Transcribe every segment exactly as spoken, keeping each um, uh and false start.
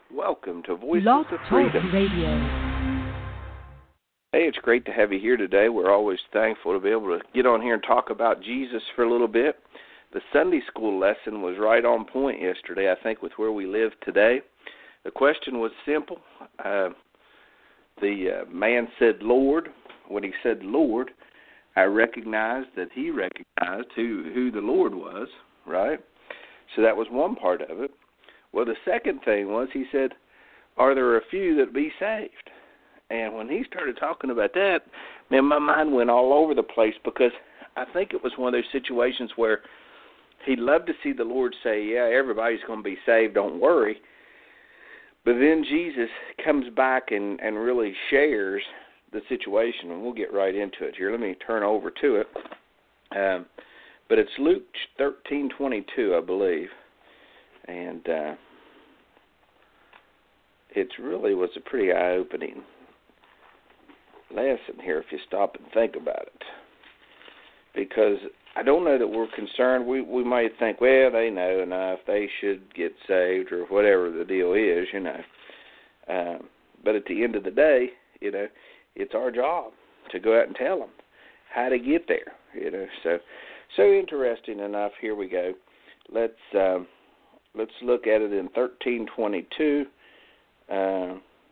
Welcome to Voices Blog of Talk Freedom. Radio. Hey, it's great to have you here today. We're always thankful to be able to get on here and talk about Jesus for a little bit. The Sunday school lesson was right on point yesterday, I think, with where we live today. The question was simple. Uh, the uh, man said, Lord. When he said Lord, I recognized that he recognized who, who the Lord was, right? So that was one part of it. Well, the second thing was he said, are there a few that be saved? And when he started talking about that, man, my mind went all over the place because I think it was one of those situations where he'd love to see the Lord say, yeah, everybody's going to be saved, don't worry. But then Jesus comes back and, and really shares the situation, and we'll get right into it here. Let me turn over to it. Um, but it's Luke thirteen twenty-two, I believe. And uh, it really was a pretty eye-opening lesson here if you stop and think about it. Because I don't know that we're concerned. We we might think, well, they know enough. They should get saved or whatever the deal is, you know. Um, but at the end of the day, you know, it's our job to go out and tell them how to get there, you know. So, so interesting enough. Here we go. Let's um, let's look at it in thirteen twenty-two. Uh,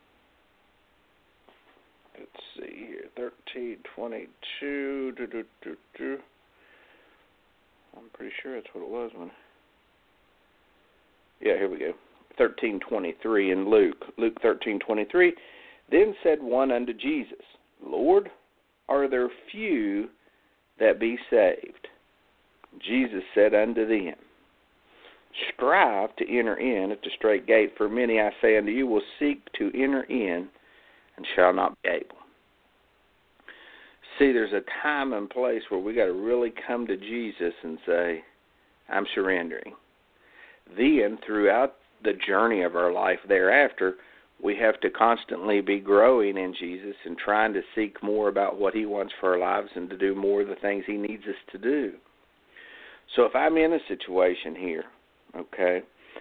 let's see here, thirteen twenty-two. Do, do, do, do. I'm pretty sure that's what it was. When yeah, here we go. thirteen twenty-three in Luke. Luke thirteen twenty-three. Then said one unto Jesus, Lord, are there few that be saved? Jesus said unto them, strive to enter in at the strait gate, for many, I say unto you, will seek to enter in and shall not be able. See, there's a time and place where we got to really come to Jesus and say, I'm surrendering. Then, throughout the journey of our life thereafter, we have to constantly be growing in Jesus and trying to seek more about what he wants for our lives and to do more of the things he needs us to do. So if I'm in a situation here, okay,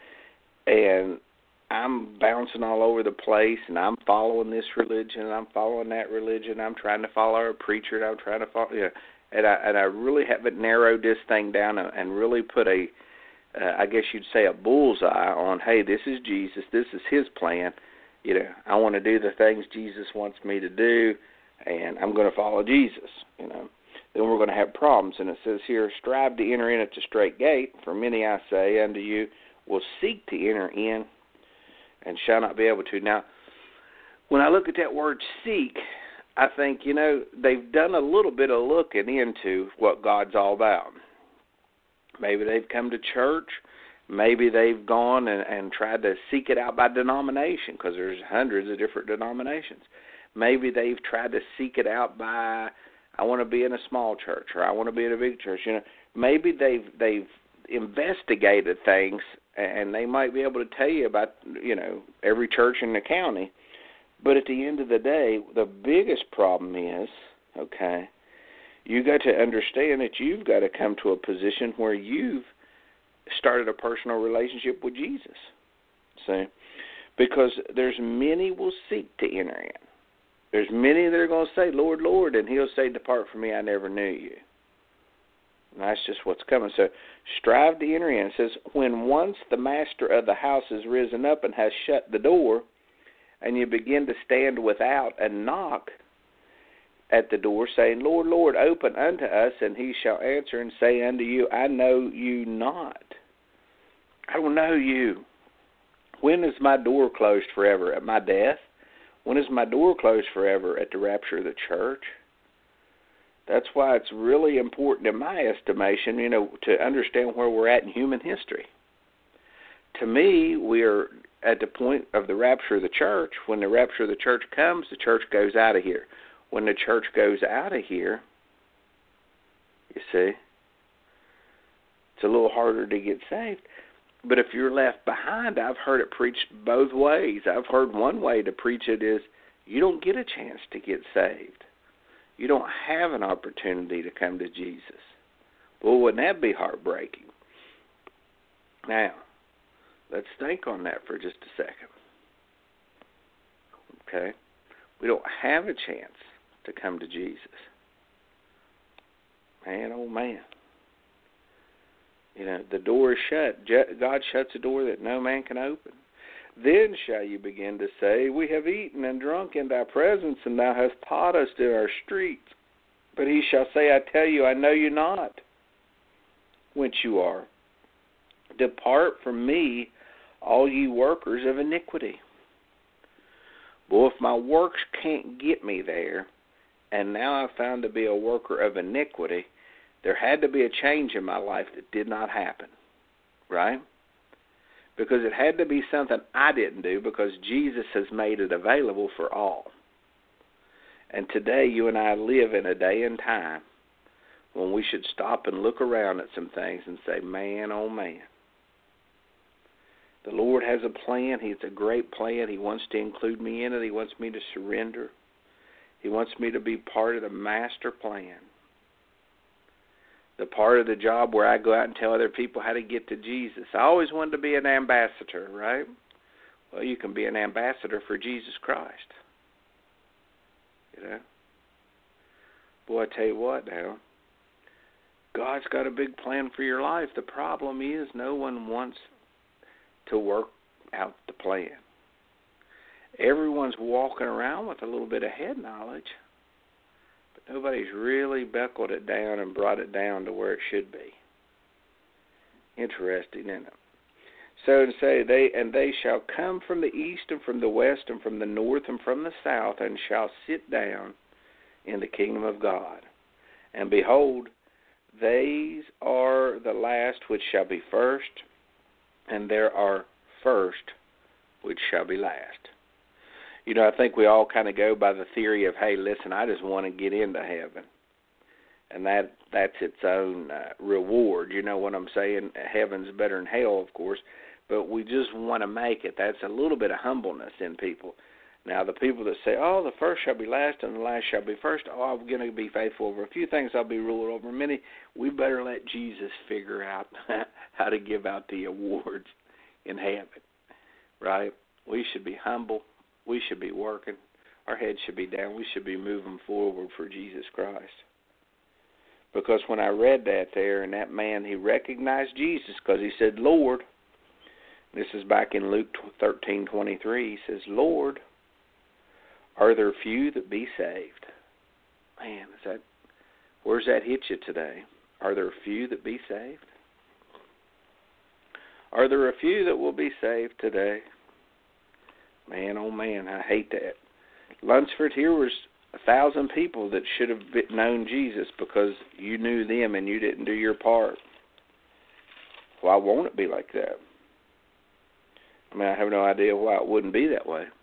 and I'm bouncing all over the place and I'm following this religion and I'm following that religion, I'm trying to follow a preacher and I'm trying to follow, you know, and I, and I really haven't narrowed this thing down and, and really put a, uh, I guess you'd say a bullseye on, hey, this is Jesus, this is his plan. You know, I want to do the things Jesus wants me to do, and I'm going to follow Jesus, you know. Then we're going to have problems. And it says here, strive to enter in at the strait gate, for many, I say, unto you, will seek to enter in and shall not be able to. Now, when I look at that word seek, I think, you know, they've done a little bit of looking into what God's all about. Maybe they've come to church. Maybe they've gone and, and tried to seek it out by denomination, because there's hundreds of different denominations. Maybe they've tried to seek it out by, I want to be in a small church, or I want to be in a big church. You know, maybe they've they've investigated things, and they might be able to tell you about, you know, every church in the county. But at the end of the day, the biggest problem is, okay, you got to understand that you've got to come to a position where you've started a personal relationship with Jesus. See? Because there's many will seek to enter in. There's many that are going to say, Lord, Lord, and he'll say, depart from me, I never knew you. And that's just what's coming. So strive to enter in. It says, when once the master of the house is risen up and has shut the door, and you begin to stand without and knock at the door, saying, Lord, Lord, open unto us, and he shall answer and say unto you, I know you not. I don't know you. When is my door closed forever? At my death? When is my door closed forever? At the rapture of the church? That's why it's really important, in my estimation, you know, to understand where we're at in human history. To me, we are at the point of the rapture of the church. When the rapture of the church comes, the church goes out of here. When the church goes out of here, you see, it's a little harder to get saved. But if you're left behind, I've heard it preached both ways. I've heard one way to preach it is you don't get a chance to get saved. You don't have an opportunity to come to Jesus. Well, wouldn't that be heartbreaking? Now, let's think on that for just a second. Okay? We don't have a chance to come to Jesus. Man, oh man. You know, the door is shut. God shuts a door that no man can open. Then shall you begin to say, we have eaten and drunk in thy presence, and thou hast taught us in our streets. But he shall say, I tell you, I know you not, whence you are. Depart from me, all ye workers of iniquity. Well, if my works can't get me there, and now I've found to be a worker of iniquity, there had to be a change in my life that did not happen, right? Because it had to be something I didn't do, because Jesus has made it available for all. And today you and I live in a day and time when we should stop and look around at some things and say, man, oh man. The Lord has a plan. He has a great plan. He wants to include me in it. He wants me to surrender. He wants me to be part of the master plan. The part of the job where I go out and tell other people how to get to Jesus. I always wanted to be an ambassador, right? Well, you can be an ambassador for Jesus Christ. You know? Boy, I tell you what now. God's got a big plan for your life. The problem is no one wants to work out the plan. Everyone's walking around with a little bit of head knowledge, but nobody's really buckled it down and brought it down to where it should be. Interesting, isn't it? So to say, they and they shall come from the east and from the west and from the north and from the south, and shall sit down in the kingdom of God. And behold, these are the last which shall be first, and there are first which shall be last. You know, I think we all kind of go by the theory of, hey, listen, I just want to get into heaven. And that that's its own uh, reward. You know what I'm saying? Heaven's better than hell, of course. But we just want to make it. That's a little bit of humbleness in people. Now, the people that say, oh, the first shall be last and the last shall be first, oh, I'm going to be faithful over a few things, I'll be ruled over many, we better let Jesus figure out how to give out the awards in heaven, right? We should be humble. We should be working. Our heads should be down. We should be moving forward for Jesus Christ. Because when I read that there, and that man, he recognized Jesus because he said, Lord. This is back in Luke thirteen twenty-three. He says, Lord, are there few that be saved? Man, is that, where's that hit you today? Are there few that be saved? Are there a few that will be saved today? Man, oh man, I hate that. Lunsford, here was a thousand people that should have been known Jesus because you knew them and you didn't do your part. Why won't it be like that? I mean, I have no idea why it wouldn't be that way.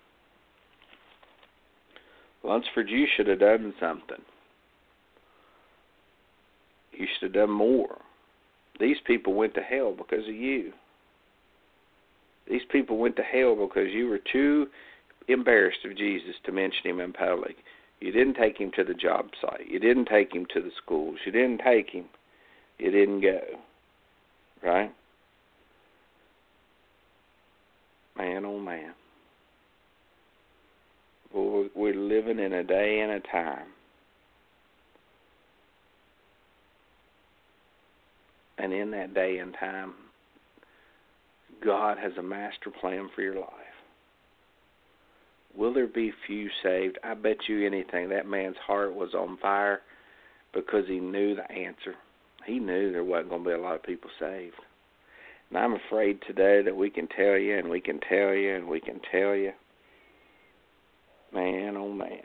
Lunsford, you should have done something. You should have done more. These people went to hell because of you. These people went to hell because you were too embarrassed of Jesus to mention him in public. You didn't take him to the job site. You didn't take him to the schools. You didn't take him. You didn't go. Right? Man, oh man. Well, we're living in a day and a time. And in that day and time, God has a master plan for your life. Will there be few saved? I bet you anything that man's heart was on fire because he knew the answer. He knew there wasn't going to be a lot of people saved. And I'm afraid today that we can tell you and we can tell you and we can tell you, man, oh man.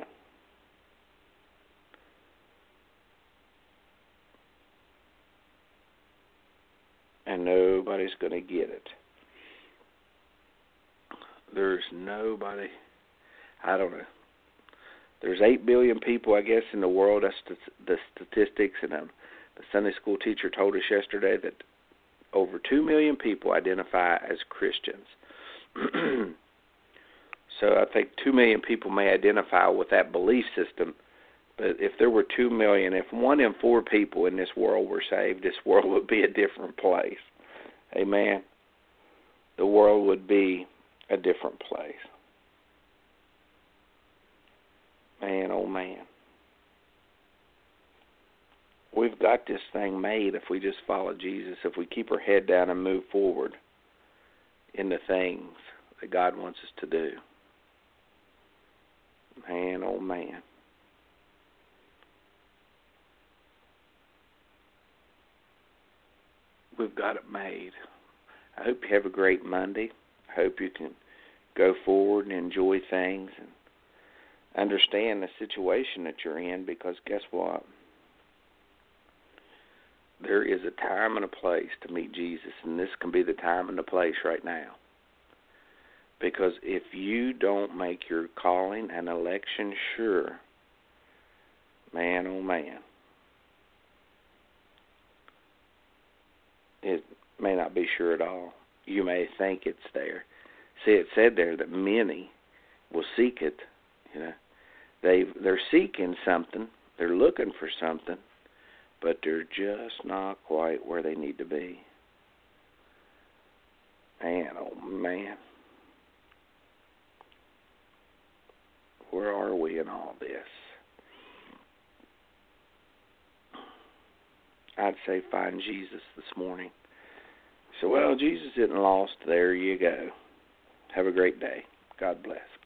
And nobody's going to get it. There's nobody, I don't know. There's eight billion people, I guess, in the world. That's the statistics. And um, the Sunday school teacher told us yesterday that over two million people identify as Christians. So I think two million people may identify with that belief system. But if there were two million, if one in four people in this world were saved, this world would be a different place. Amen. The world would be a different place. Man, oh man. We've got this thing made if we just follow Jesus, if we keep our head down and move forward in the things that God wants us to do. Man, oh man. We've got it made. I hope you have a great Monday. I hope you can go forward and enjoy things and understand the situation that you're in, because guess what? There is a time and a place to meet Jesus, and this can be the time and the place right now. Because if you don't make your calling and election sure, man, oh man, it may not be sure at all. You may think it's there. See, it said there that many will seek it. You know, they they're seeking something, they're looking for something, but they're just not quite where they need to be. Man, oh man. Where are we in all this? I'd say find Jesus this morning. So, well, Jesus isn't lost. There you go. Have a great day. God bless.